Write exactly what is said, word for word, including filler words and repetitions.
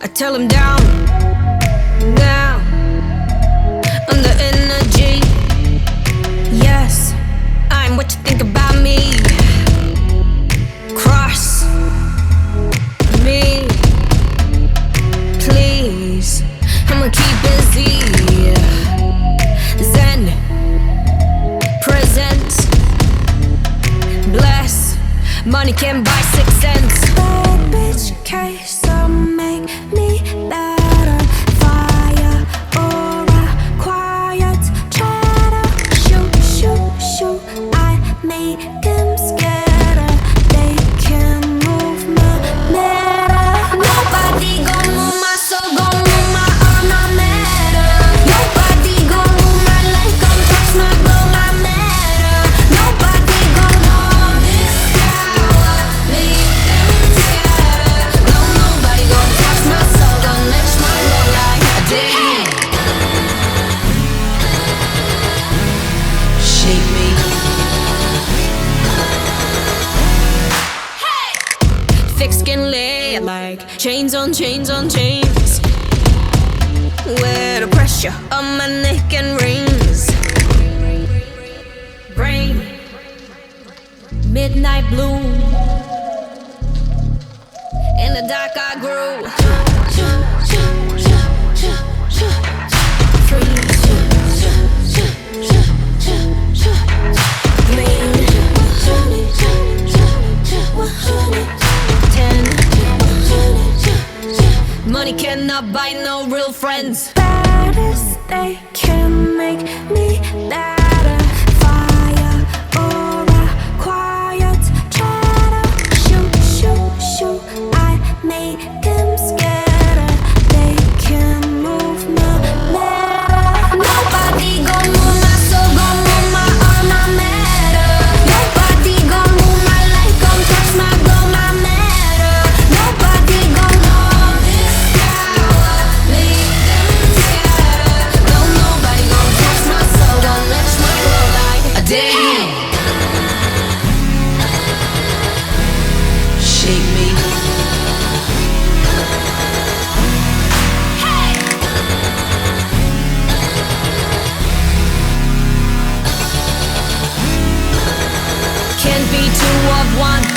I tell him down, down, under energy. Yes, I'm what you think about me. Cross me, please. I'ma keep busy. Zen, present, bless. Money can buy six cents. Bad bitch case, I'll make me better. Fire or a quiet chatter. Shoot, shoot, shoot, I make them scatter. They can move my matter. Nobody gon' move my soul, gon' move my arm, my matter. Nobody gon' move my life, gon' touch my glow, my matter. Nobody gon' hold this power, make them scatter. No, nobody gon' touch my soul, gon' match my glow like a day. Shake me. Thick skin layer like chains on chains on chains. Where the pressure on my neck and rings. Brain, midnight blue. In the dark I grew. Money cannot buy no real friends. Baddest, they can make me better. Fire or a quiet chatter. Shoot, shoot, shoot, I make them scatter. They can move my matter. Nobody gon' move my soul, gon' move my arm, my matter. Nobody gon' move my life, gon' touch my glow, my matter. Nobody gon' hold this power, make them scatter. No, nobody gon' touch my soul, gon' match my glow like a day. Shake me. Can't be two of one.